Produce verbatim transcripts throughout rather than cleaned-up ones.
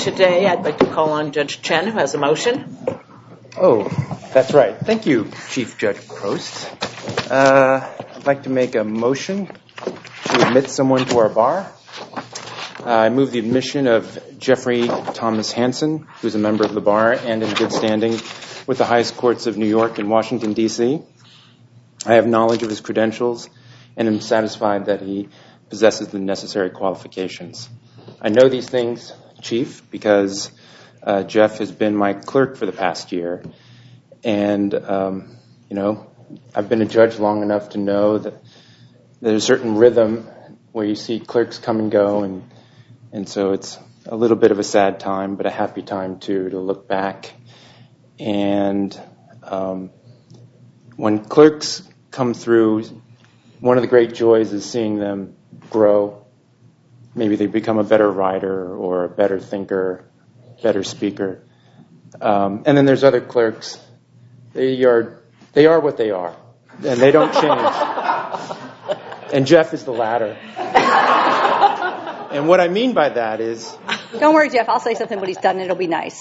today. I'd like to call on Judge Chen, who has a motion. Oh, that's right. Thank you, Chief Judge Prost. Uh, I'd like to make a motion to admit someone to our bar. Uh, I move the admission of Jeffrey Thomas Hansen, who's a member of the bar and in good standing with the highest courts of New York and Washington, D C I have knowledge of his credentials and am satisfied that he possesses the necessary qualifications. I know these things, Chief, because uh, Jeff has been my clerk for the past year. And, um, you know, I've been a judge long enough to know that there's a certain rhythm where you see clerks come and go, and and so it's a little bit of a sad time, but a happy time, too, to look back. And um, when clerks come through, one of the great joys is seeing them grow. Maybe they become a better writer or a better thinker, better speaker. Um, and then there's other clerks. They are they are what they are, and they don't change. And Jeff is the latter. And what I mean by that is... Don't worry, Jeff. I'll say something when he's done, and it'll be nice.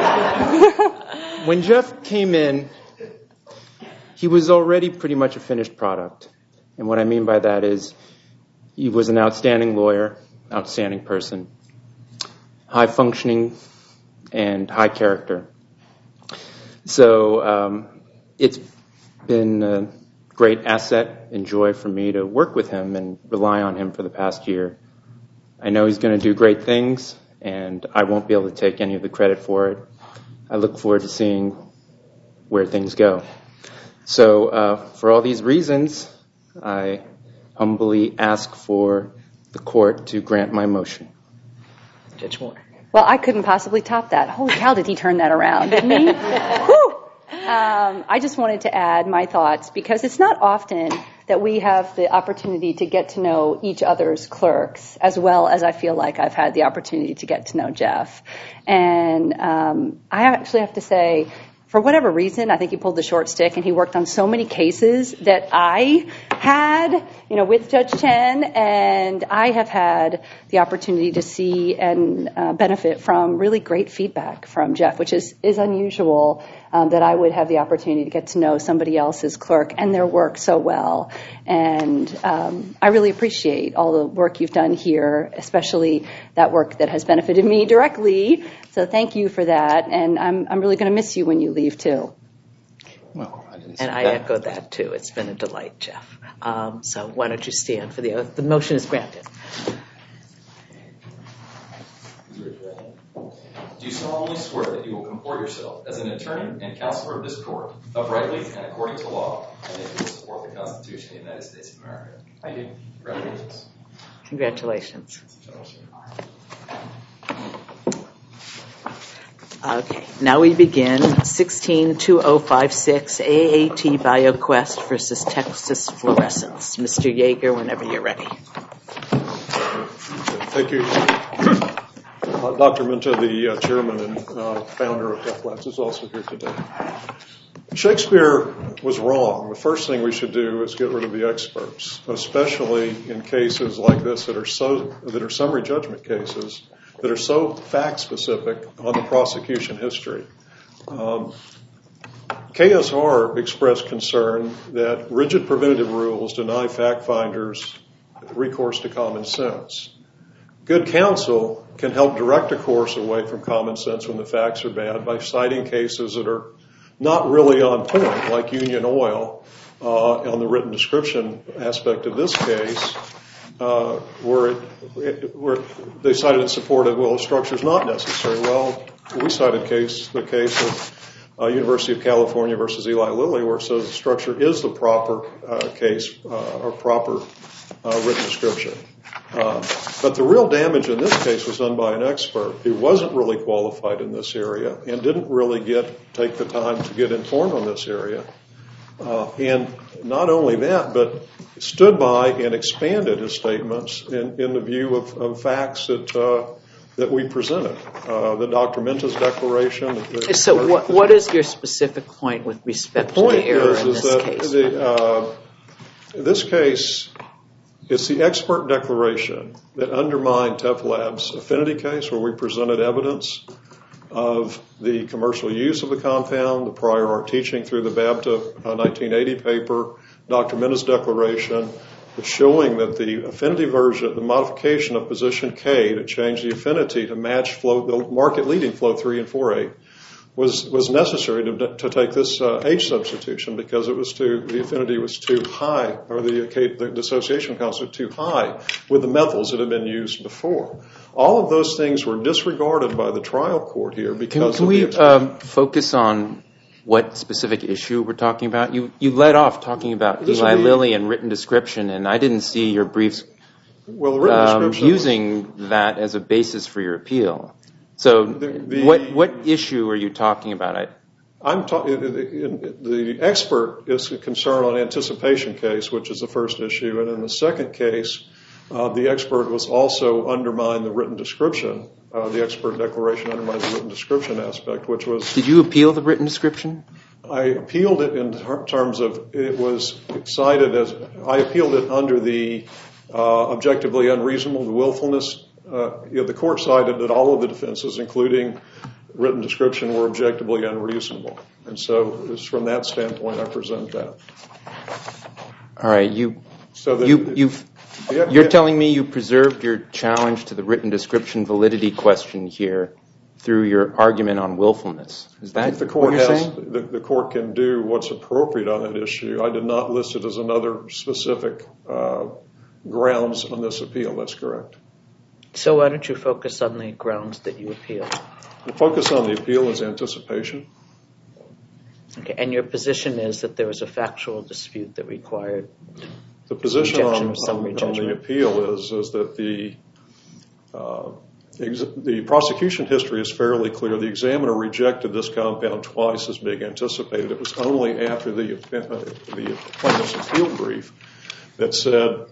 When Jeff came in, he was already pretty much a finished product. And what I mean by that is he was an outstanding lawyer, outstanding person, high-functioning, and high character. So um, it's been a great asset and joy for me to work with him and rely on him for the past year. I know he's going to do great things, and I won't be able to take any of the credit for it. I look forward to seeing where things go. So uh, for all these reasons, I humbly ask for the court to grant my motion. Judge Moore. Well, I couldn't possibly top that. Holy cow, did he turn that around, didn't he? Whew. Um, I just wanted to add my thoughts, because it's not often that we have the opportunity to get to know each other's clerks, as well as I feel like I've had the opportunity to get to know Jeff. And um, I actually have to say, for whatever reason, I think he pulled the short stick, and he worked on so many cases that I had, you know, with Judge Chen, and I have had the opportunity to see and uh, benefit from really great feedback from Jeff, which is, is unusual, um, that I would have the opportunity to get to know somebody else's clerk and their work so well. And um, I really appreciate all the work you've done here, especially that work that has benefited me directly. So thank you for that, and I'm I'm really going to miss you when you leave too. Well, I didn't And I that. echo that too. It's been a delight, Jeff. Um, so why don't you stand for the oath? The motion is granted. Do you solemnly swear that you will comport yourself as an attorney and counselor of this court, uprightly and according to law, and that you will support the Constitution of the United States of America? I do. Congratulations. Congratulations. Okay, now we begin sixteen two oh five six A A T BioQuest versus Texas Fluorescence. Mister Yeager, whenever you're ready. Thank you. Uh, Doctor Minta, the uh, chairman and uh, founder of Deaf Labs, is also here today. Shakespeare was wrong. The first thing we should do is get rid of the experts, especially in cases like this that are so that are summary judgment cases that are so fact-specific on the prosecution history. Um, K S R expressed concern that rigid preventative rules deny fact-finders recourse to common sense. Good counsel can help direct a course away from common sense when the facts are bad by citing cases that are not really on point, like Union Oil, uh, on the written description aspect of this case, uh, where, it, it, where they cited in support of, well, the structure is not necessary. Well, we cited case, the case of uh, University of California versus Eli Lilly, where it says the structure is the proper uh, case uh, or proper uh, written description. Uh, but the real damage in this case was done by an expert who wasn't really qualified in this area and didn't really get take the time to get informed on this area. Uh, and not only that, but stood by and expanded his statements in, in the view of, of facts that uh, that we presented. Uh, the Doctor Minta's declaration. The, so what, what is your specific point with respect the to the error is, in is this that case? The, uh, this case It's the expert declaration that undermined Teflab's affinity case, where we presented evidence of the commercial use of the compound, the prior art teaching through the BABTA uh, nineteen eighty paper, Doctor Minna's declaration, showing that the affinity version, the modification of position K to change the affinity to match flow, the market-leading flow three and four eight, was was necessary to, to take this uh, H substitution because it was too, the affinity was too high, or the, the dissociation constant too high with the methyls that had been used before. All of those things were disregarded by the trial court here because can, can of we the um, focus on what specific issue we're talking about? You you led off talking about This Eli would be- Lilly and written description, and I didn't see your briefs well, the written um, description using that as a basis for your appeal. So The- the- what what issue are you talking about? I, I'm talking. The expert is concerned on anticipation case, which is the first issue, and in the second case, uh, the expert was also undermined the written description. Uh, the expert declaration undermined the written description aspect, which was. did you appeal the written description? I appealed it in ter- terms of it was cited as I appealed it under the uh, objectively unreasonable, the willfulness. Uh, you know, the court cited that all of the defenses, including written description, were objectively unreasonable, and so it's from that standpoint I present that. All right, you So that you you've Yeah, you're yeah. telling me you preserved your challenge to the written description validity question here through your argument on willfulness. Is that If the court what you're has, saying? the, the court can do what's appropriate on that issue. I did not list it as another specific uh, grounds on this appeal. That's correct. So why don't you focus on the grounds that you appeal? The focus on the appeal is anticipation. Okay, and your position is that there was a factual dispute that required. The position Objection on, or summary on, on the judgment. appeal is is that the uh, ex- the prosecution history is fairly clear. The examiner rejected this compound twice as being anticipated. It was only after the uh, the plaintiff's appeal brief that said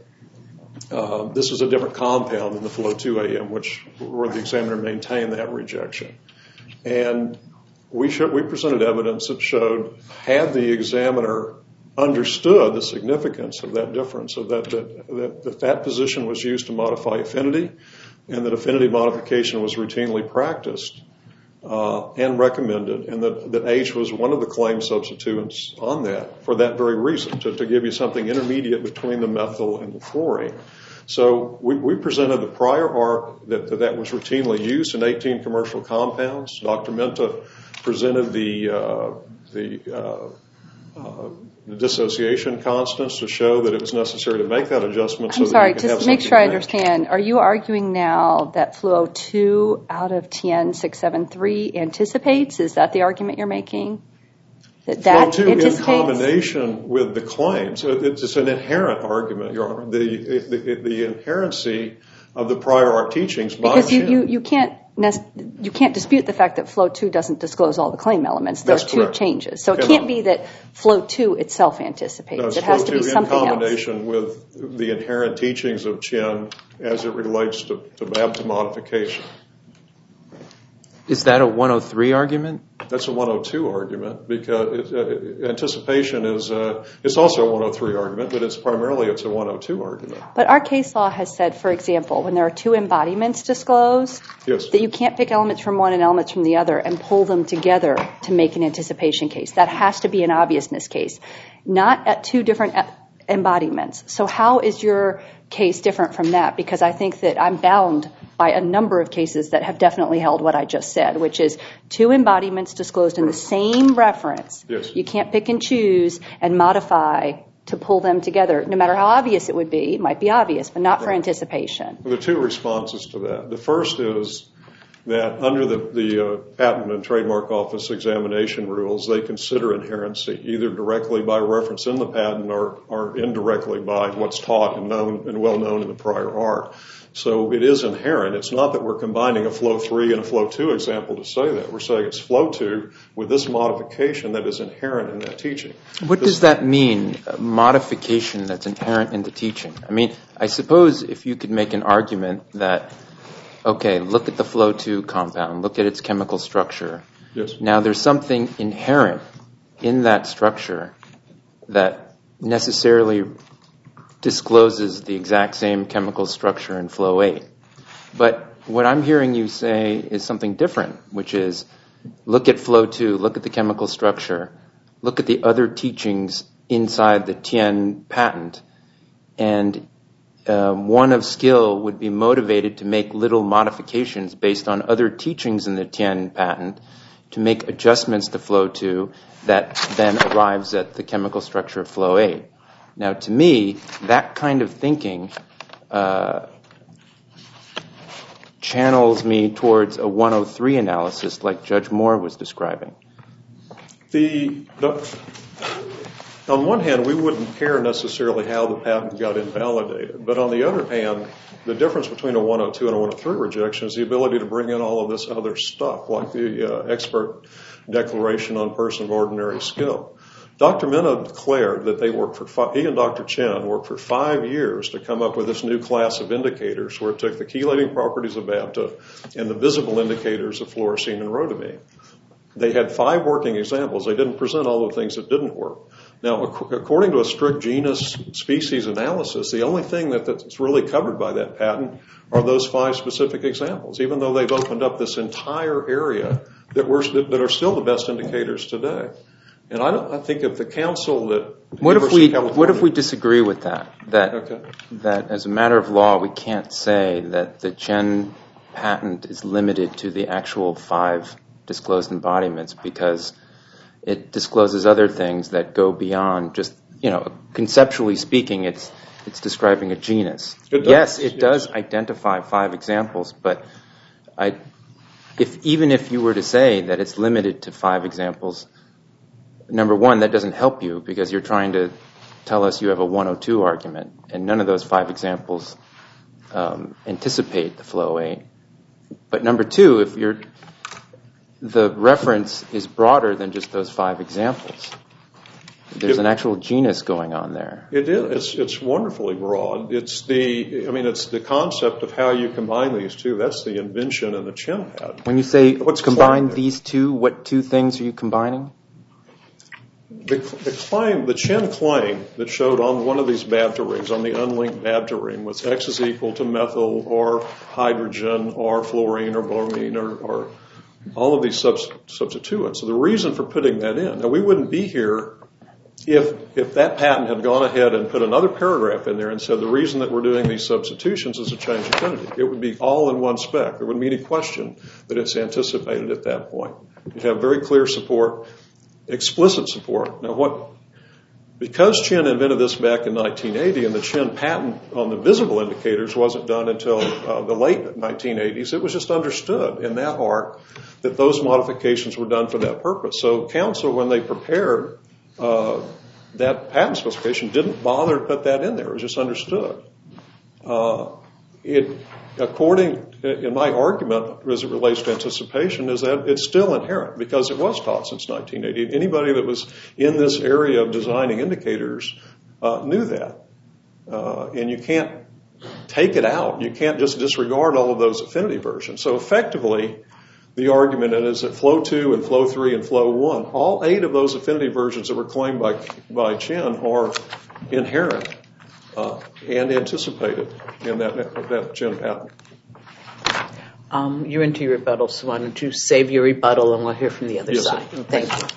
uh, this is a different compound than the Flow two A M, which where the examiner maintained that rejection. And we showed, we presented evidence that showed had the examiner understood the significance of that difference, of that that, that that that position was used to modify affinity, and that affinity modification was routinely practiced uh, and recommended, and that, that H was one of the claim substituents on that for that very reason, to, to give you something intermediate between the methyl and the fluorine. So we, we presented the prior art that, that that was routinely used in eighteen commercial compounds. Doctor Minta presented the uh, the uh, uh, the dissociation constants to show that it was necessary to make that adjustment. I'm so sorry, that you could just have make sure I something matched. understand. Are you arguing now that Fluo two out of T N six seventy-three anticipates? Is that the argument you're making? That that Flow two in anticipates? combination with the claims. It's an inherent argument, Your Honor. The, the, the inherency of the prior art teachings by Because you, Chin. you, you can't you can't dispute the fact that Flow two doesn't disclose all the claim elements. There That's are two correct. changes. So it Cannot. can't be that Flow two itself anticipates. No, it's it has Flow to be two something in else. combination with the inherent teachings of Chin as it relates to, to BABTA modification. Is that a one oh three argument? That's a one oh two argument because it, uh, anticipation is uh, it's also a one oh three argument, but it's primarily it's a one oh two argument. But our case law has said, for example, when there are two embodiments disclosed, Yes. that you can't pick elements from one and elements from the other and pull them together to make an anticipation case. That has to be an obviousness case, not at two different e- embodiments. So how is your case different from that? Because I think that I'm bound by a number of cases that have definitely held what I just said, which is two embodiments disclosed in the same reference. Yes. You can't pick and choose and modify to pull them together. No matter how obvious it would be, it might be obvious, but not for Right. anticipation. There are two responses to that. The first is that under the, the uh, Patent and Trademark Office examination rules, they consider inherency either directly by reference in the patent or, or indirectly by what's taught and known and well known in the prior art. So it is inherent. It's not that we're combining a Flow three and a Flow two example to say that. We're saying it's Flow two with this modification that is inherent in that teaching. What This- does that mean, a modification that's inherent in the teaching? I mean, I suppose if you could make an argument that, okay, look at the Flow two compound, look at its chemical structure. Yes. Now there's something inherent in that structure that necessarily discloses the exact same chemical structure in flow eight. But what I'm hearing you say is something different, which is look at flow two, look at the chemical structure, look at the other teachings inside the Tien patent, and um, one of skill would be motivated to make little modifications based on other teachings in the Tien patent to make adjustments to flow two that then arrives at the chemical structure of flow eight. Now, to me, that kind of thinking uh, channels me towards a one oh three analysis like Judge Moore was describing. The, the on one hand, we wouldn't care necessarily how the patent got invalidated, but on the other hand, the difference between a one oh two and a one oh three rejection is the ability to bring in all of this other stuff, like the uh, expert declaration on person of ordinary skill. Doctor Mena declared that they worked for five, he and Doctor Chen worked for five years to come up with this new class of indicators where it took the chelating properties of Bapta and the visible indicators of fluorescein and rhodamine. They had five working examples. They didn't present all the things that didn't work. Now, according to a strict genus species analysis, the only thing that, that's really covered by that patent are those five specific examples, even though they've opened up this entire area that, we're, that are still the best indicators today. And I, don't, I think if the council that what if we what if we disagree with that? That okay. that as a matter of law, we can't say that the Chen patent is limited to the actual five disclosed embodiments because it discloses other things that go beyond just, you know, conceptually speaking, it's it's describing a genus. It does, yes, it yes. does identify five examples, but I, if even if you were to say that it's limited to five examples. Number one, that doesn't help you because you're trying to tell us you have a one oh two argument, and none of those five examples um, anticipate the flow eight. But number two, if you're the reference is broader than just those five examples. There's it, an actual genus going on there. It is. It's, it's wonderfully broad. It's the. I mean, it's the concept of how you combine these two. That's the invention in the Chen patent. When you say What's combine these two, what two things are you combining? The, the claim, the Chen claim that showed on one of these Bapta rings, on the unlinked Bapta ring, was X is equal to methyl or hydrogen or fluorine or bromine or, or all of these subst- substituents. So the reason for putting that in, now we wouldn't be here if if that patent had gone ahead and put another paragraph in there and said the reason that we're doing these substitutions is a change of affinity. It would be all in one spec. There wouldn't be any question that it's anticipated at that point. You'd have very clear support. Explicit support. Now, what? Because Chen invented this back in nineteen eighty, and the Chen patent on the visible indicators wasn't done until uh, the late nineteen eighties, it was just understood in that art that those modifications were done for that purpose. So, counsel, when they prepared uh, that patent specification, didn't bother to put that in there. It was just understood. Uh, it, according in my argument as it relates to anticipation is that it's still inherent because it was taught since nineteen eighty. Anybody that was in this area of designing indicators uh, knew that. Uh, and you can't take it out. You can't just disregard all of those affinity versions. So effectively, the argument is that flow two and flow three and flow one, all eight of those affinity versions that were claimed by, by Chen are inherent uh, and anticipated in that, that Chen patent. Um, you're into your rebuttal, so why don't you save your rebuttal and we'll hear from the other yes, side. sir. Thank you.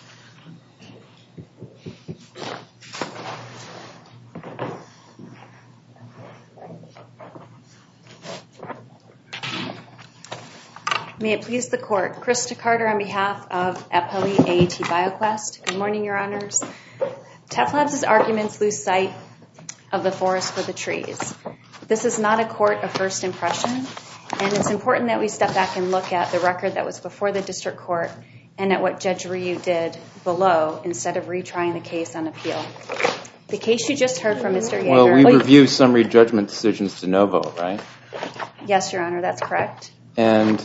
May it please the Court. Krista Carter on behalf of Appellee A A T BioQuest. Good morning, Your Honors. Teflabs' arguments lose sight of the forest for the trees. This is not a court of first impression. And it's important that we step back and look at the record that was before the district court and at what Judge Ryu did below instead of retrying the case on appeal. The case you just heard from Mister Yeager... Well, we review summary judgment decisions de novo, right? Yes, Your Honor, that's correct. And,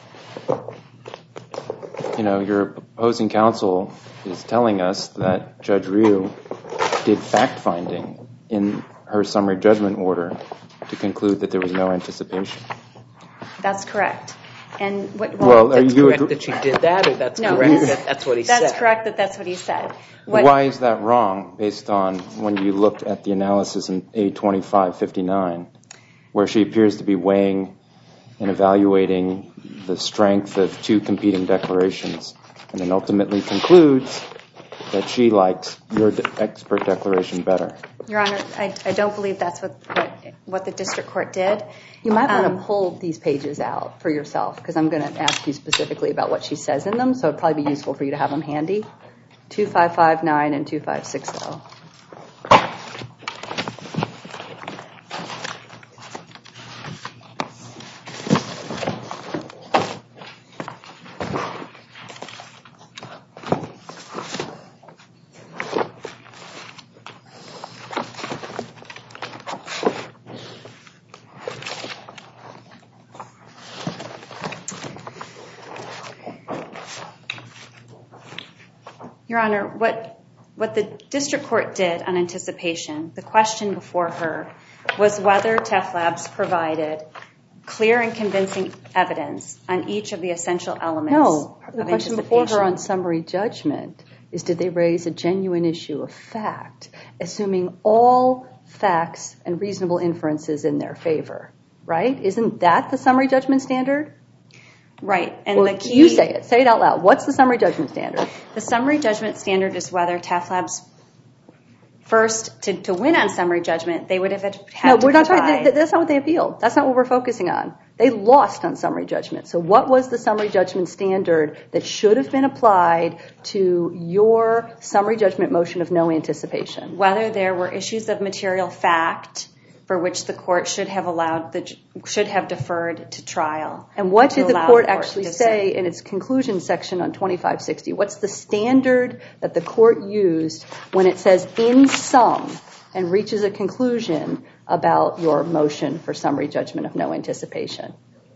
you know, your opposing counsel is telling us that Judge Ryu did fact-finding in her summary judgment order to conclude that there was no anticipation. That's correct. And what, Well, well, are That's you correct agree- that she did that, or that's No, correct that's- that that's what he said? that's correct that that's what he said. What, Why is that wrong based on when you looked at the analysis in A twenty-five fifty-nine, where she appears to be weighing and evaluating the strength of two competing declarations, and then ultimately concludes that she likes your de- expert declaration better? Your Honor, I, I don't believe that's what, what what the district court did. You might want Um, to pull these pages out for yourself, because I'm going to ask you specifically about what she says in them, so it'd probably be useful for you to have them handy. two five five nine and two five six zero. Your Honor, what what the district court did on anticipation, the question before her was whether Tef Labs provided clear and convincing evidence on each of the essential elements No, of the question before anticipation. her on summary judgment is, did they raise a genuine issue of fact, assuming all facts and reasonable inferences in their favor, right? Isn't that the summary judgment standard? Right. And Well, the key, you say it. Say it out loud. What's the summary judgment standard? The summary judgment standard is whether Tef Labs first, to, to win on summary judgment, they would have had No, to we're not provide. talking. That's not what they appealed. That's not what we're focusing on. They lost on summary judgment. So what was the summary judgment standard that should have been applied to your summary judgment motion of no anticipation? Whether there were issues of material fact for which the court should have allowed the should have deferred to trial. And what to did the allow court to actually decide. say in its conclusion section on twenty-five sixty? What's the standard that the court used when it says in sum and reaches a conclusion about your motion for summary judgment of no anticipation?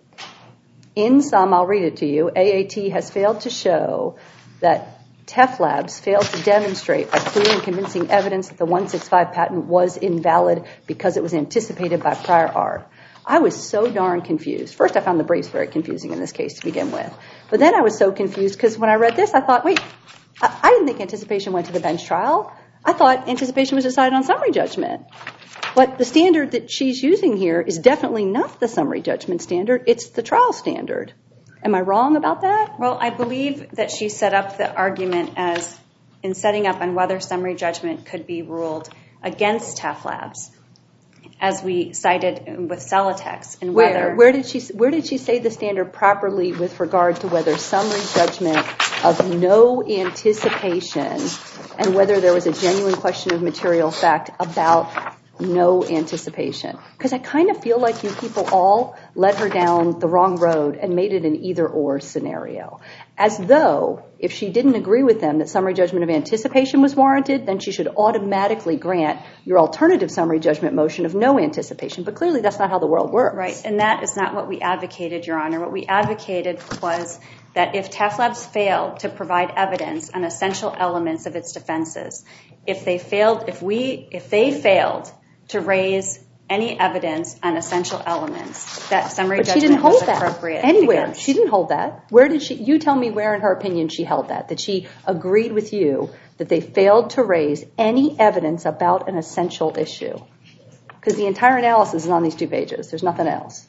In sum, I'll read it to you. A A T has failed to show that Tef Labs failed to demonstrate by clear and convincing evidence that the one sixty-five patent was invalid because it was anticipated by prior art. I was so darn confused. First, I found the briefs very confusing in this case to begin with. But then I was so confused because when I read this, I thought, wait, I, I didn't think anticipation went to the bench trial. I thought anticipation was decided on summary judgment. But the standard that she's using here is definitely not the summary judgment standard. It's the trial standard. Am I wrong about that? Well, I believe that she set up the argument as in setting up on whether summary judgment could be ruled against Tef Labs, as we cited with Celotex. And Where? whether Where did she where did she say the standard properly with regard to whether summary judgment of no anticipation and whether there was a genuine question of material fact about no anticipation? Because I kind of feel like you people all led her down the wrong road and made it an either-or scenario. As though if she didn't agree with them that summary judgment of anticipation was warranted, then she should automatically grant your alternative summary judgment motion of no anticipation. But clearly that's not how the world works. Right, and that is not what we advocated, Your Honor. What we advocated was that if Tef Labs failed to provide evidence on essential elements of its defenses, if they failed, if we, if they failed to raise any evidence on essential elements, that summary But she judgment didn't hold was that appropriate. anywhere. against. She didn't hold that. Where did she? You tell me where in her opinion she held that. That she agreed with you that they failed to raise any evidence about an essential issue. Because the entire analysis is on these two pages. There's nothing else.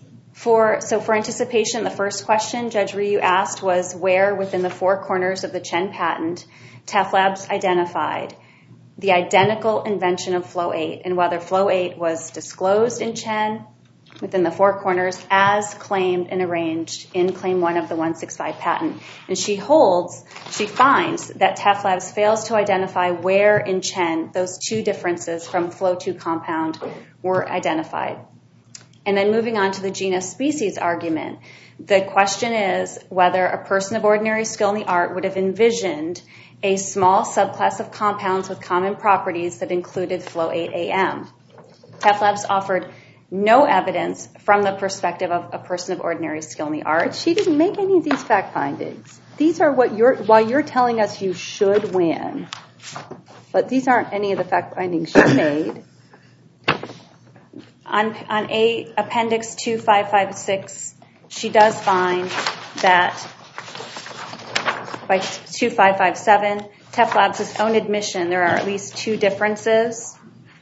For so for anticipation, the first question Judge Ryu asked was where within the four corners of the Chen patent Tef Labs identified the identical invention of Flow eight and whether Flow eight was disclosed in Chen within the four corners as claimed and arranged in Claim one of the one sixty-five patent. And she holds, she finds that Tef Labs fails to identify where in Chen those two differences from Flow two compound were identified. And then moving on to the genus species argument, the question is whether a person of ordinary skill in the art would have envisioned a small subclass of compounds with common properties that included Flow eight A M. Tef Labs offered no evidence from the perspective of a person of ordinary skill in the art. But she didn't make any of these fact findings. These are what you're, why you're telling us you should win. But these aren't any of the fact findings she made. On, on a Appendix two five five six she does find that by two five five seven, Teflabs' own admission, there are at least two differences.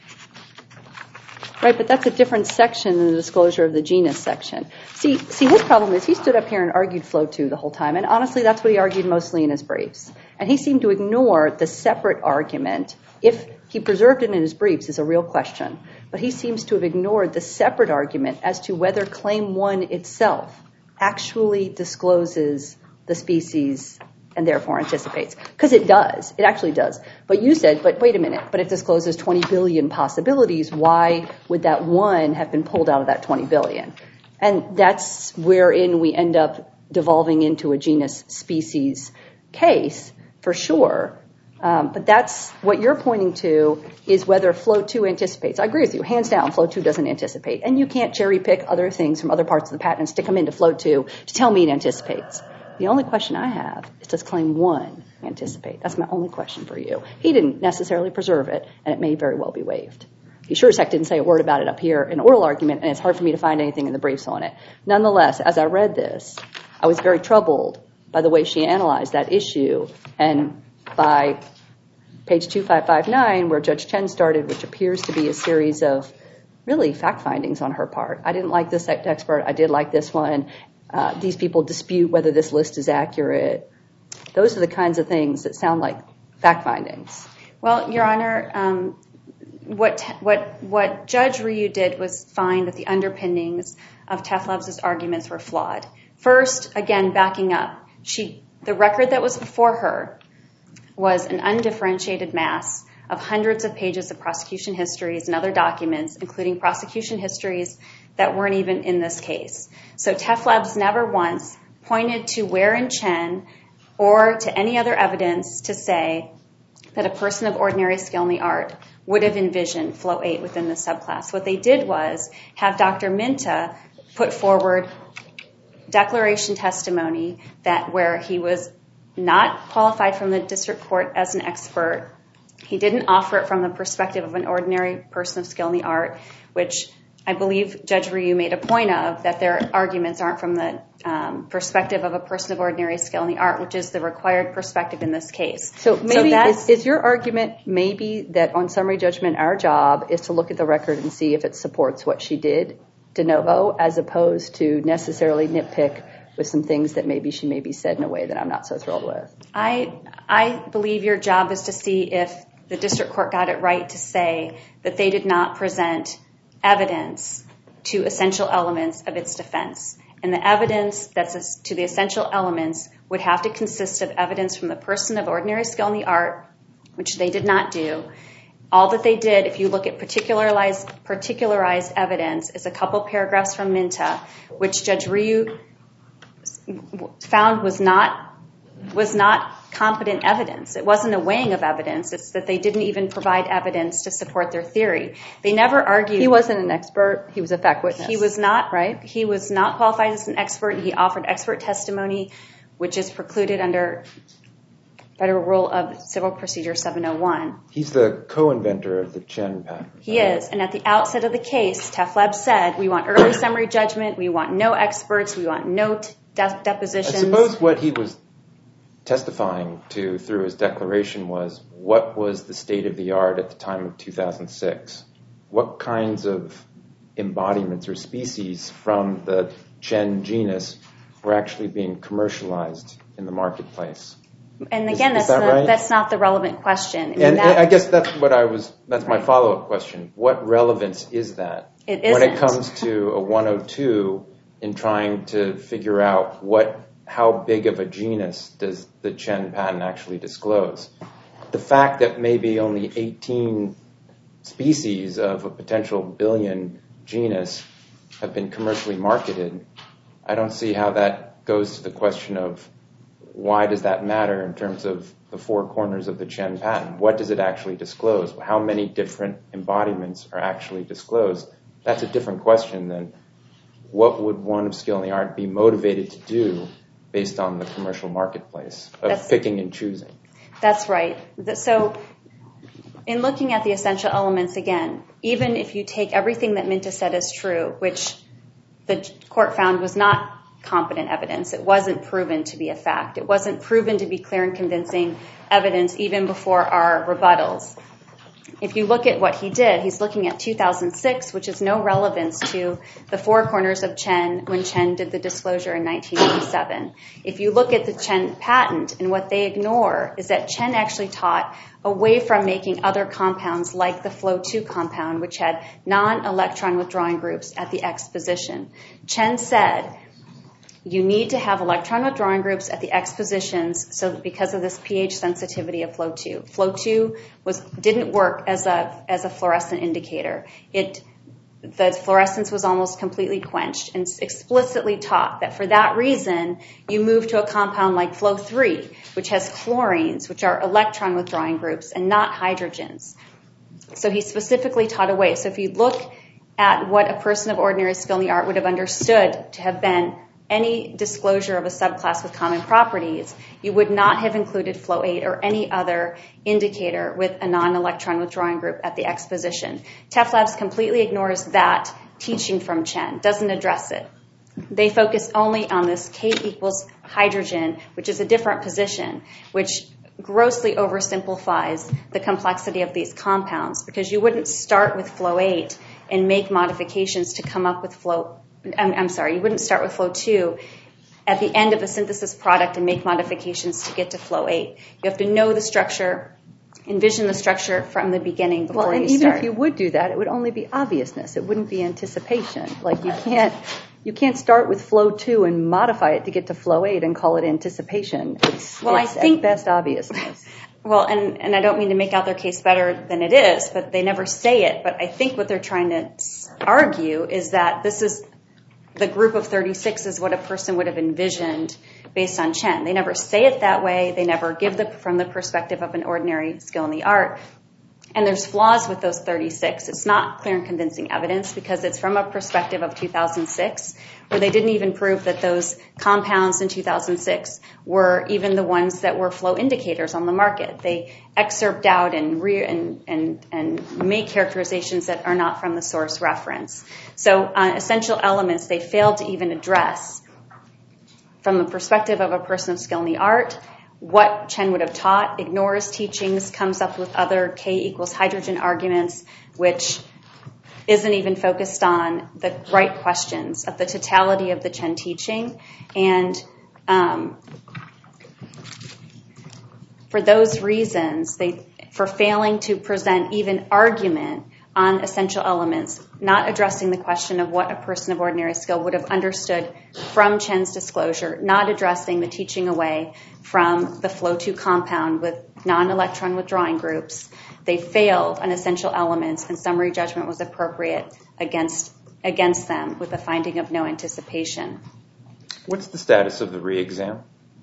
Right, but that's a different section than the disclosure of the genus section. See, see, his problem is he stood up here and argued flow two the whole time, and honestly, that's what he argued mostly in his briefs. And he seemed to ignore the separate argument. If he preserved it in his briefs is a real question, but he seems to have ignored the separate argument as to whether Claim one itself actually discloses the species and therefore anticipates. Because it does. It actually does. But you said, but wait a minute, but it discloses twenty billion possibilities. Why would that one have been pulled out of that twenty billion? And that's wherein we end up devolving into a genus species case, for sure. Um, but that's what you're pointing to is whether flow two anticipates. I agree with you. Hands down, flow two doesn't anticipate. And you can't cherry pick other things from other parts of the patent and stick them into flow two to tell me it anticipates. The only question I have is, does Claim one anticipate? That's my only question for you. He didn't necessarily preserve it, and it may very well be waived. He sure as heck didn't say a word about it up here in oral argument, and it's hard for me to find anything in the briefs on it. Nonetheless, as I read this, I was very troubled by the way she analyzed that issue, and by page two five five nine, where Judge Chen started, which appears to be a series of really fact findings on her part. I didn't like this expert. I did like this one. Uh, these people dispute whether this list is accurate. Those are the kinds of things that sound like fact findings. Well, Your Honor, um, what what what Judge Ryu did was find that the underpinnings of Teflabs' arguments were flawed. First, again, backing up, she the record that was before her was an undifferentiated mass of hundreds of pages of prosecution histories and other documents, including prosecution histories that weren't even in this case. So Teflabs never once pointed to where in Chen or to any other evidence to say that a person of ordinary skill in the art would have envisioned flow eight within the subclass. What they did was have Doctor Minta put forward declaration testimony that where he was not qualified from the district court as an expert, he didn't offer it from the perspective of an ordinary person of skill in the art, which I believe Judge Ryu made a point of, that their arguments aren't from the um, perspective of a person of ordinary skill in the art, which is the required perspective in this case. So maybe so is, is your argument maybe that on summary judgment, our job is to look at the record and see if it supports what she did de novo, as opposed to necessarily nitpick with some things that maybe she maybe said in a way that I'm not so thrilled with? I I believe your job is to see if the district court got it right to say that they did not present evidence to essential elements of its defense. And the evidence that's to the essential elements would have to consist of evidence from the person of ordinary skill in the art, which they did not do. All that they did, if you look at particularized, particularized evidence, is a couple paragraphs from Minta, which Judge Ryu found was not was not competent evidence. It wasn't a weighing of evidence. It's that they didn't even provide evidence to support their theory. They never argued. He wasn't an expert. He was a fact witness. He was not, right? He was not qualified as an expert. He offered expert testimony, which is precluded under Federal Rule of Civil Procedure seven oh one. He's the co-inventor of the Chen patent. He is. And at the outset of the case, Teflabs said, we want early summary judgment. We want no experts. We want no de- depositions. I suppose what he was testifying to through his declaration was what was the state of the art at the time of two thousand six? What kinds of embodiments or species from the Chen genus were actually being commercialized in the marketplace? And again, is, is that's, that the, right? that's not the relevant question. I mean, and, that, and I guess that's what I was, that's my follow-up question. What relevance is that? It isn't. When it comes to a one oh two in trying to figure out what how big of a genus does the Chen patent actually disclose? The fact that maybe only eighteen species of a potential billion genus have been commercially marketed, I don't see how that goes to the question of why does that matter in terms of the four corners of the Chen patent? What does it actually disclose? How many different embodiments are actually disclosed? That's a different question than what would one of skill in the art be motivated to do based on the commercial marketplace of that's, picking and choosing. That's right. So in looking at the essential elements again, even if you take everything that Minta said as true, which the court found was not competent evidence. It wasn't proven to be a fact. It wasn't proven to be clear and convincing evidence even before our rebuttals. If you look at what he did, he's looking at two thousand six, which is no relevance to the four corners of Chen when Chen did the disclosure in nineteen eighty-seven. If you look at the Chen patent, and what they ignore is that Chen actually taught away from making other compounds like the Flow two compound, which had non-electron withdrawing groups at the X position. Chen said, you need to have electron withdrawing groups at the X positions so because of this pH sensitivity of Flow two. Flow two was, didn't work as a, as a fluorescent indicator. It, the fluorescence was almost completely quenched, and explicitly taught that for that reason, you move to a compound like Flow three, which has chlorines, which are electron withdrawing groups and not hydrogens. So he specifically taught away. So if you look at what a person of ordinary skill in the art would have understood to have been any disclosure of a subclass with common properties, you would not have included Flow eight or any other indicator with a non-electron withdrawing group at the X position. Tef Labs completely ignores that teaching from Chen, doesn't address it. They focus only on this K equals hydrogen, which is a different position, which grossly oversimplifies the complexity of these compounds, because you wouldn't start with Flow eight and make modifications to come up with Flow I'm, I'm sorry, you wouldn't start with Flow two at the end of the synthesis product and make modifications to get to Flow eight. You have to know the structure, envision the structure from the beginning before well, and you even start. if you would do that, it would only be obviousness. It wouldn't be anticipation. Like you can't, you can't start with Flow two and modify it to get to Flow eight and call it anticipation. It's, well, it's I think, at best obviousness. Well, and, and I don't mean to make out their case better than it is, but they never say it. But I think what they're trying to argue is that this is the group of thirty-six is what a person would have envisioned based on Chen. They never say it that way. They never give the from the perspective of an ordinary skill in the art. And there's flaws with those thirty-six. It's not clear and convincing evidence because it's from a perspective of two thousand six, where they didn't even prove that those compounds in two thousand six were even the ones that were flow indicators on the market. They excerpt out and re- and, and, and make characterizations that are not from the source reference. So on essential elements, they failed to even address from the perspective of a person of skill in the art what Chen would have taught, ignores teachings, comes up with other K equals hydrogen arguments, which isn't even focused on the right questions of the totality of the Chen teaching. And um, for those reasons, they for failing to present even argument on essential elements, not addressing the question of what a person of ordinary skill would have understood from Chen's disclosure, not addressing the teaching away from the Flow two compound with non-electron withdrawing groups. They failed on essential elements, and summary judgment was appropriate against against them with a finding of no anticipation. What's the status of the re-exam?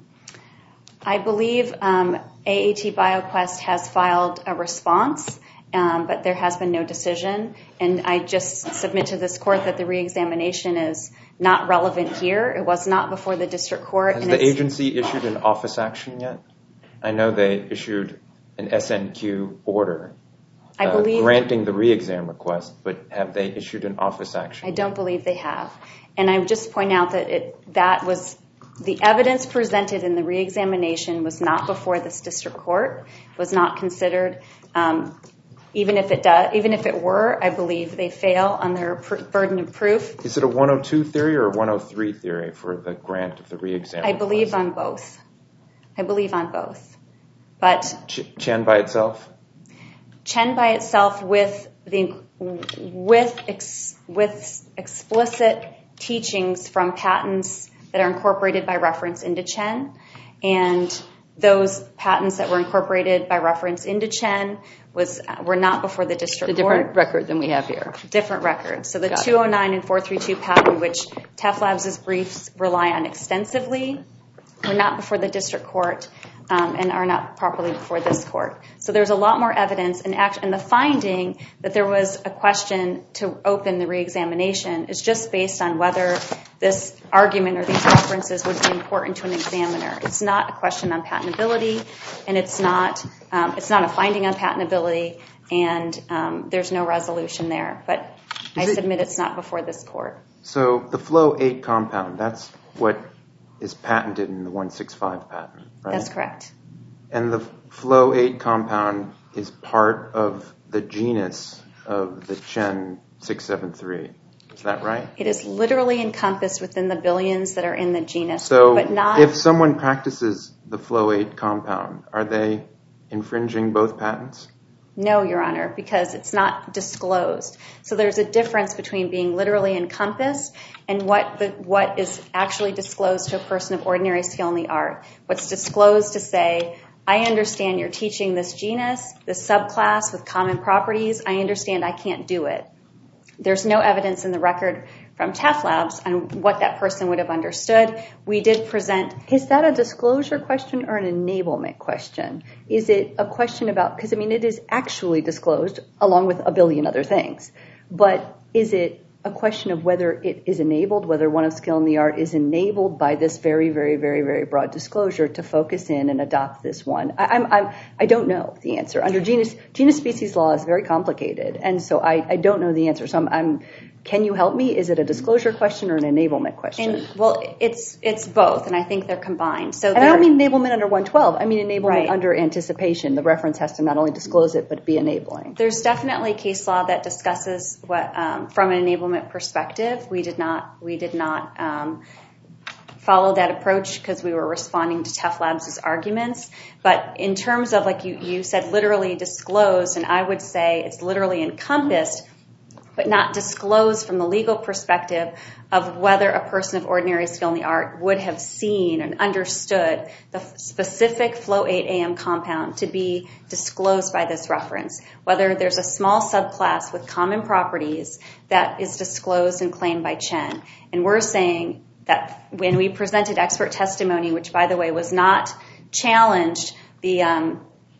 I believe um, A A T BioQuest has filed a response, um, but there has been no decision. And I just submit to this court that the re-examination is not relevant here. It was not before the district court. Has and the agency issued an office action yet? I know they issued an S N Q order I uh, believe, granting the re-exam request, but have they issued an office action? I don't believe they have. And I would just point out that it, that was the evidence presented in the re-examination was not before this district court, was not considered. Um, even if it does, even if it were, I believe they fail on their pr- burden of proof. Is it a one oh two theory or a one oh three theory for the grant of the re-exam I request? believe on both. I believe on both. But Ch- Chen by itself? Chen by itself with the with ex, with explicit teachings from patents that are incorporated by reference into Chen, and those patents that were incorporated by reference into Chen was were not before the district It's a different court. record than we have here. Different record. So the Got it. two oh nine and four thirty-two patent, which Tef Labs' briefs rely on extensively, were not before the district court um, and are not properly before this court. So there's a lot more evidence, and, act- and the finding that there was a question to open the re-examination is just based on whether this argument or these references would be important to an examiner. It's not a question on patentability, and it's not um, it's not a finding on patentability, and um, there's no resolution there. But I Is it- submit it's not before this court. So the Flow eight compound, that's what is patented in the one sixty-five patent, right? That's correct. And the flow eight compound is part of the genus of the Chen six seven three. Is that right? It is literally encompassed within the billions that are in the genus. So but not, if someone practices the flow eight compound, are they infringing both patents? No, Your Honor, because it's not disclosed. So there's a difference between being literally encompassed and what the, what is actually disclosed to a person of ordinary skill in the art. What's disclosed to say, I understand you're teaching this genus, this subclass with common properties. I understand I can't do it. There's no evidence in the record from T E F Labs on what that person would have understood. We did present... Is that a disclosure question or an enablement question? Is it a question about... Because, I mean, it is actually disclosed along with a billion other things. But is it a question of whether it is enabled, whether one of skill in the art is enabled by this very, very, very, very broad disclosure to focus in and adopt this one? I, I'm, I'm, I don't know the answer. Under genus, genus species law is very complicated, and so I, I don't know the answer. So I'm, I'm, can you help me? Is it a disclosure question or an enablement question? And, well, it's it's both, and I think they're combined. So and I don't mean enablement under one twelve. I mean enablement right. under anticipation. The reference has to not only disclose it, but be enabling. There's definitely case law that discusses what, um, from an enablement perspective. We did not, we did not um, follow that approach because we were responding to T E F Labs' arguments. But in terms of, like you, you said, literally disclosed, and I would say it's literally encompassed, but not disclosed from the legal perspective of whether a person of ordinary skill in the art would have seen and understood the specific flow eight A M compound to be disclosed by this reference. Whether there's a small subclass with common properties that is disclosed and claimed by Chen. And we're saying that when we presented expert testimony, which by the way was not challenged, the um,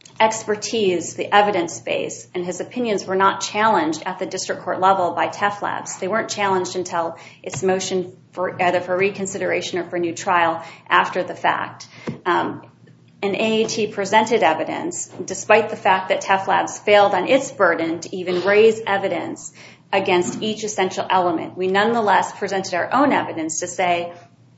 expertise, the evidence base, and his opinions were not challenged at the district court level by T E F Labs. They weren't challenged until its motion for either for reconsideration or for new trial after the fact. Um, and A A T presented evidence, despite the fact that T E F Labs failed on its burden to even raise evidence against each essential element. We nonetheless presented our own evidence to say,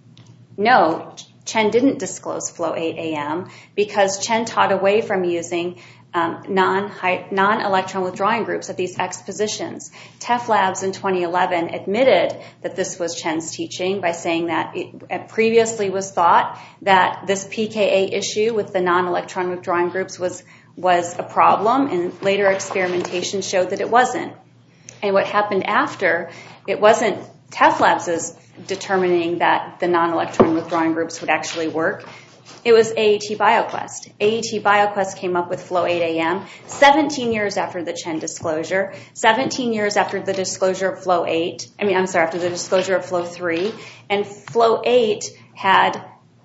no, Chen didn't disclose flow eight A M because Chen taught away from using um, non, non-electron withdrawing groups at these X positions. T E F Labs in twenty eleven admitted that this was Chen's teaching by saying that it previously was thought that this P K A issue with the non-electron withdrawing groups was, was a problem, and later experimentation showed that it wasn't. And what happened after, it wasn't T E F Labs' determining that the non-electron withdrawing groups would actually work. It was A A T BioQuest. A A T BioQuest came up with flow eight A M seventeen years after the Chen disclosure, seventeen years after the disclosure of flow eight, I mean, I'm sorry, after the disclosure of flow three, and flow eight had,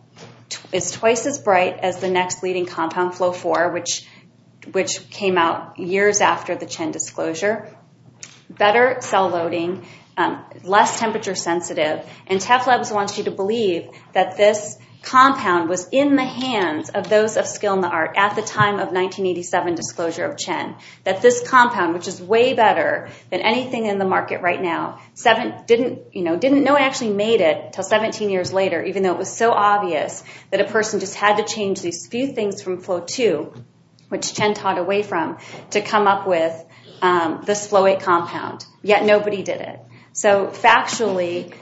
is twice as bright as the next leading compound, flow four, which, which came out years after the Chen disclosure. Better cell loading, um, less temperature sensitive, and T E F Labs wants you to believe that this compound was in the hands of those of skill in the art at the time of nineteen eighty-seven disclosure of Chen. That this compound, which is way better than anything in the market right now, seven didn't, you know, didn't no one actually made it till seventeen years later, even though it was so obvious that a person just had to change these few things from flow two, which Chen taught away from, to come up with um, this flow eight compound. Yet nobody did it. So factually,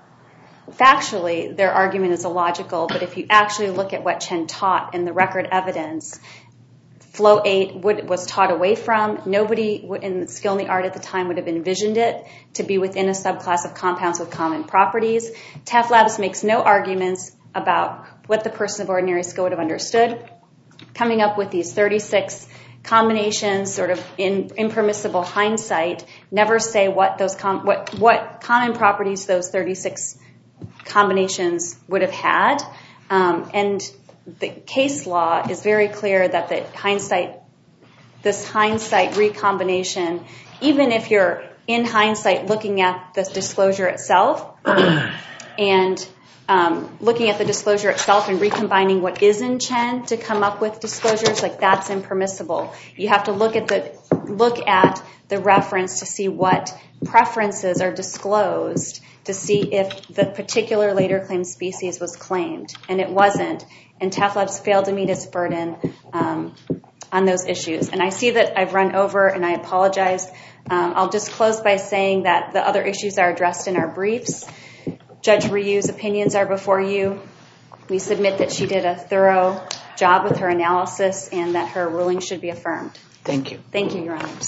Factually, their argument is illogical, but if you actually look at what Chen taught in the record evidence, flow eight would, was taught away from. Nobody in the skill in the art at the time would have envisioned it to be within a subclass of compounds with common properties. T E F Labs makes no arguments about what the person of ordinary skill would have understood. Coming up with these thirty-six combinations, sort of in impermissible hindsight, never say what those com- what what common properties those thirty-six combinations would have had, um, and the case law is very clear that the hindsight, this hindsight recombination, even if you're in hindsight looking at the disclosure itself and um, looking at the disclosure itself and recombining what is in Chen to come up with disclosures, like that's impermissible. You have to look at the look at the reference to see what preferences are disclosed to see if the particular later claimed species was claimed, and it wasn't. And Tef Labs failed to meet its burden um, on those issues. And I see that I've run over, and I apologize. Um, I'll just close by saying that the other issues are addressed in our briefs. Judge Ryu's opinions are before you. We submit that she did a thorough job with her analysis and that her ruling should be affirmed. Thank you. Thank you, Your Honors.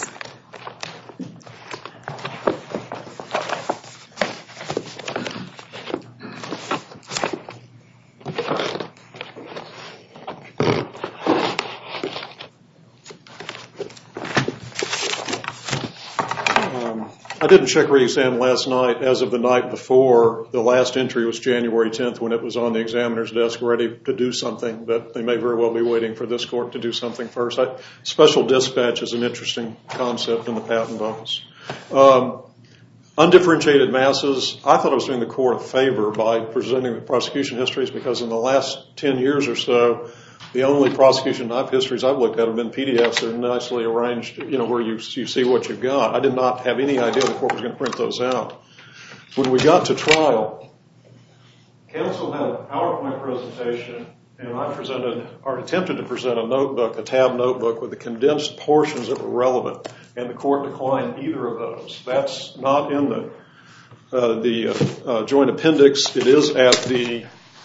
I didn't check re-exam last night. As of the night before, the last entry was January tenth when it was on the examiner's desk ready to do something, but they may very well be waiting for this court to do something first. I, special dispatch is an interesting concept in the patent office. Um, undifferentiated masses, I thought I was doing the court a favor by presenting the prosecution histories because in the last ten years or so, the only prosecution knife histories I've looked at have been P D Fs that are nicely arranged, you know, where you, you see what you've got. I did not have any idea the court was going to print those out. When we got to trial, counsel had a PowerPoint presentation, and I presented, or attempted to present a notebook, a tab notebook with the condensed portions that were relevant, and the court declined either of those. That's not in the, uh, the uh, uh, joint appendix. It is at the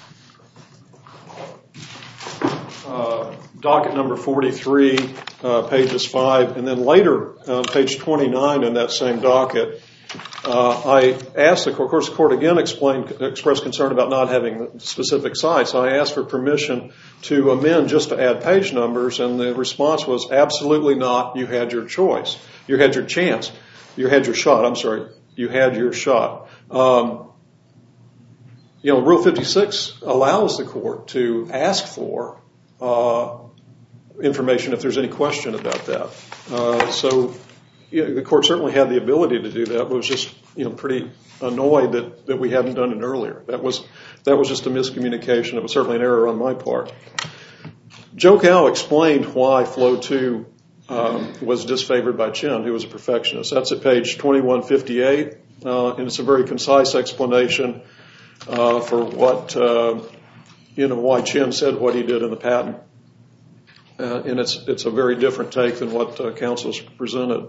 Uh, docket number forty-three, uh, pages five, and then later, uh, page twenty-nine in that same docket, uh, I asked the court, of course, the court again explained, expressed concern about not having specific sites. I asked for permission to amend just to add page numbers, and the response was absolutely not. You had your choice. You had your chance. You had your shot. I'm sorry. You had your shot. Um, you know, Rule fifty-six allows the court to ask for Uh, information if there's any question about that. Uh, so you know, the court certainly had the ability to do that, but was just you know pretty annoyed that, that we hadn't done it earlier. That was that was just a miscommunication. It was certainly an error on my part. Joe Cao explained why Flow two um, was disfavored by Chen, who was a perfectionist. That's at page twenty-one fifty-eight, uh, and it's a very concise explanation uh, for what uh, you know, why Chen said what he did in the patent. Uh, and it's it's a very different take than what uh, counsel's presented.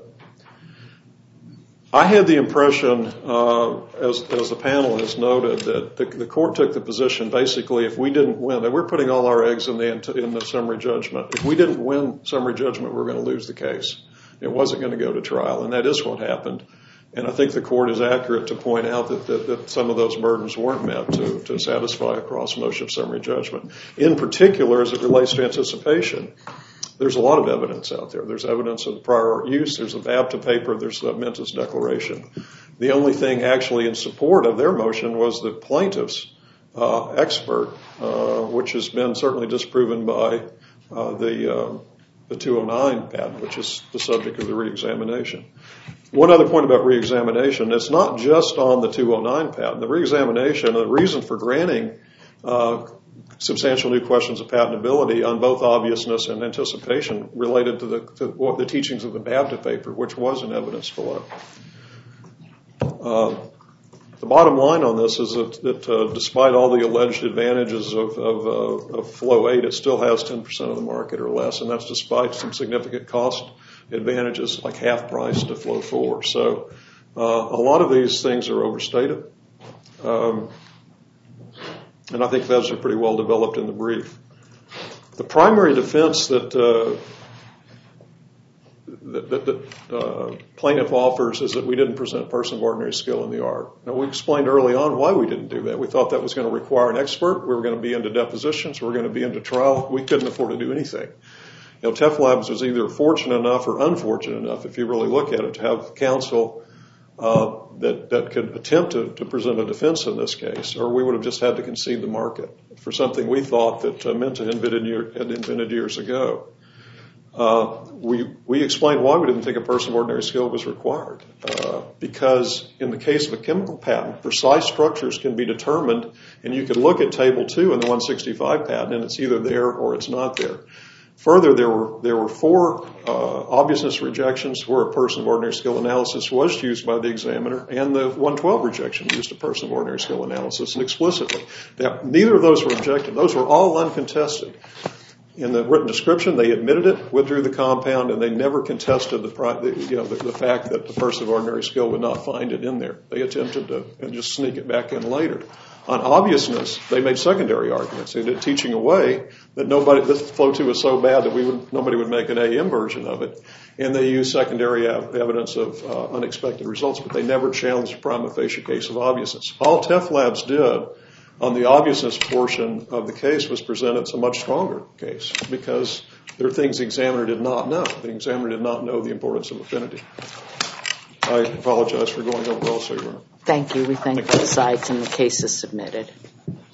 I had the impression, uh, as as the panel has noted, that the, the court took the position basically if we didn't win, that we're putting all our eggs in the in the summary judgment. If we didn't win summary judgment, we're going to lose the case. It wasn't going to go to trial, and that is what happened. And I think the court is accurate to point out that, that, that some of those burdens weren't met to, to satisfy a cross motion of summary judgment. In particular, as it relates to anticipation, there's a lot of evidence out there. There's evidence of prior art use. There's the BABTA paper. There's the Mentis declaration. The only thing actually in support of their motion was the plaintiff's uh, expert, uh, which has been certainly disproven by uh, the uh, the two oh nine patent, which is the subject of the reexamination. One other point about reexamination, it's not just on the two oh nine patent. The reexamination, the reason for granting uh, substantial new questions of patentability on both obviousness and anticipation related to the, to what the teachings of the BABTA paper, which was in evidence below. Uh, the bottom line on this is that, that uh, despite all the alleged advantages of, of, uh, of Flow eight, it still has ten percent of the market or less, and that's despite some significant cost advantages like half price to Flow four. So uh, a lot of these things are overstated. Um, and I think those are pretty well developed in the brief. The primary defense that uh, that, that, that uh, plaintiff offers is that we didn't present a person of ordinary skill in the art. Now, we explained early on why we didn't do that. We thought that was going to require an expert. We were going to be into depositions. We were going to be into trial. We couldn't afford to do anything. You know, Tef Labs was either fortunate enough or unfortunate enough, if you really look at it, to have counsel uh, that, that could attempt to, to present a defense in this case, or we would have just had to concede the market for something we thought that uh, Menta invented, year, had invented years ago. Uh, we, we explained why we didn't think a person of ordinary skill was required. Uh, because in the case of a chemical patent, precise structures can be determined, and you could look at Table two in the one sixty-five patent, and it's either there or it's not there. Further, there were there were four uh, obviousness rejections where a person of ordinary skill analysis was used by the examiner, and the one twelve rejection used a person of ordinary skill analysis explicitly. Now, neither of those were objected. Those were all uncontested. In the written description, they admitted it, withdrew the compound, and they never contested the, you know, the, the fact that the person of ordinary skill would not find it in there. They attempted to and just sneak it back in later. On obviousness, they made secondary arguments. They did teaching away that nobody, this flow two was so bad that we would, nobody would make an A M version of it. And they used secondary evidence of uh, unexpected results, but they never challenged the prima facie case of obviousness. All T E F Labs did on the obviousness portion of the case was present it's a much stronger case because there are things the examiner did not know. The examiner did not know the importance of affinity. I apologize for going over also, Your Honor. Thank you. We thank both sides, and the case is submitted.